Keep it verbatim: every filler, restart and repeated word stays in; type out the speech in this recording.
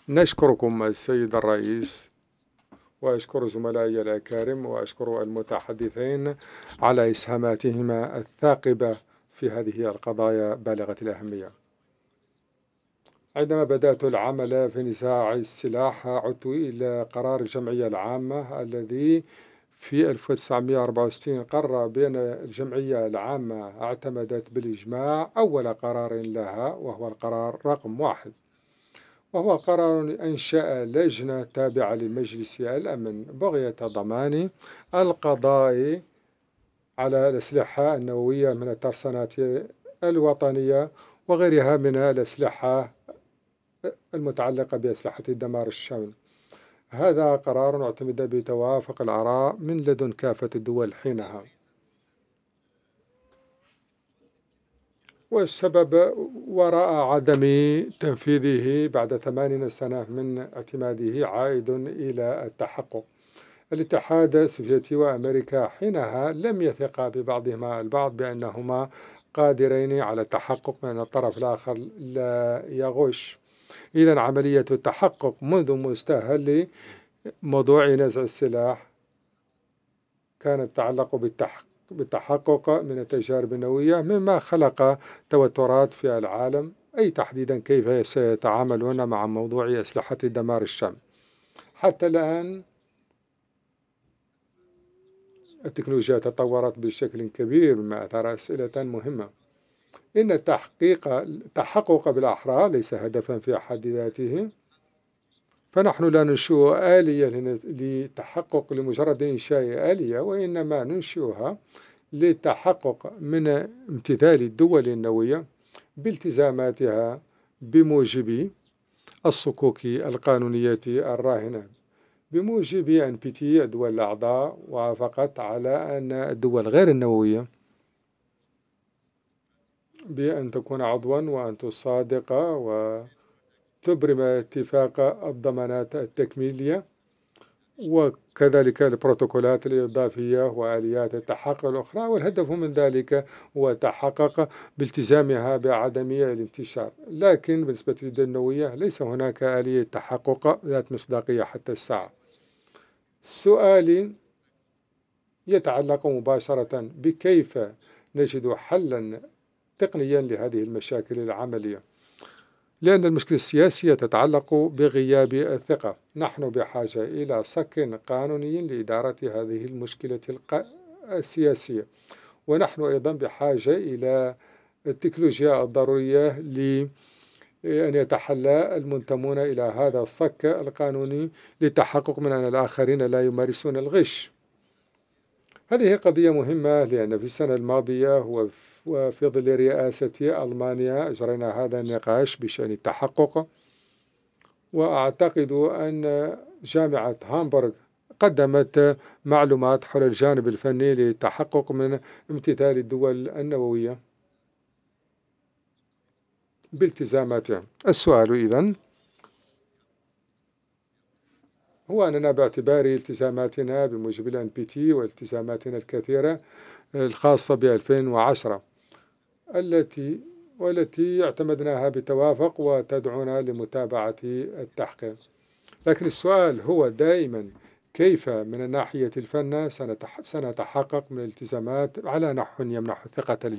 نشكركم السيد الرئيس، وأشكر زملائي الأكارم، وأشكر المتحدثين على إسهاماتهما الثاقبة في هذه القضايا بالغة الأهمية. عندما بدأت العمل في نزاع السلاح عدت إلى قرار الجمعية العامة الذي في ألف وتسعمئة وأربعة وستين قرر بأن الجمعية العامة اعتمدت بالإجماع أول قرار لها، وهو القرار رقم واحد، وهو قرار أنشأ لجنة تابعة لمجلس الأمن بغية ضمان القضاء على الأسلحة النووية من الترسانات الوطنية وغيرها من الأسلحة المتعلقة بأسلحة الدمار الشامل. هذا قرار اعتمد بتوافق الآراء من لدن كافة الدول حينها، والسبب وراء عدم تنفيذه بعد ثمانين سنة من اعتماده عائد إلى التحقق. الاتحاد السوفيتي وأمريكا حينها لم يثقا ببعضهما البعض بأنهما قادرين على التحقق من الطرف الآخر لا يغش. إذن عملية التحقق منذ مستهل موضوع نزع السلاح كانت تتعلق بالتحقق بالتحقق من التجارب النووية، مما خلق توترات في العالم، أي تحديدا كيف سيتعاملون مع موضوع أسلحة الدمار الشامل. حتى الآن التكنولوجيا تطورت بشكل كبير، مما أثار أسئلة مهمة. إن التحقيق التحقق بالأحرار ليس هدفا في حد ذاته، فنحن لا ننشئ آلية للتحقق لمجرد إنشاء آلية، وإنما ننشئها للتحقق من امتثال الدول النووية بالتزاماتها بموجب الصكوك القانونية الراهنة. بموجب أن بي تي الدول الأعضاء وافقت على أن الدول غير النووية بأن تكون عضوا وأن تصادق وتبرم اتفاق الضمانات التكميلية، وكذلك البروتوكولات الإضافية وآليات التحقق الأخرى، والهدف من ذلك هو تحقق بالتزامها بعدم الانتشار. لكن بالنسبة للدول النووية ليس هناك آلية تحقق ذات مصداقية حتى الساعة. السؤال يتعلق مباشرة بكيف نجد حلا تقنيا لهذه المشاكل العملية، لأن المشكلة السياسية تتعلق بغياب الثقة. نحن بحاجة إلى صك قانوني لإدارة هذه المشكلة السياسية، ونحن أيضا بحاجة إلى التكنولوجيا الضرورية لأن يتحلى المنتمون إلى هذا الصك القانوني للتحقق من أن الآخرين لا يمارسون الغش. هذه قضية مهمة، لأن في السنة الماضية وفي ظل رئاسة ألمانيا أجرينا هذا النقاش بشأن التحقق، وأعتقد أن جامعة هامبورغ قدمت معلومات حول الجانب الفني للتحقق من امتثال الدول النووية بالتزاماتها. السؤال إذن هو أننا باعتبار التزاماتنا بموجب ال إن بي تي والتزاماتنا الكثيرة الخاصة ب ألفين وعشرة التي والتي اعتمدناها بتوافق وتدعونا لمتابعة التحقيق. لكن السؤال هو دائما كيف من ناحية الفن سنتحقق من الالتزامات على نحو يمنح ثقة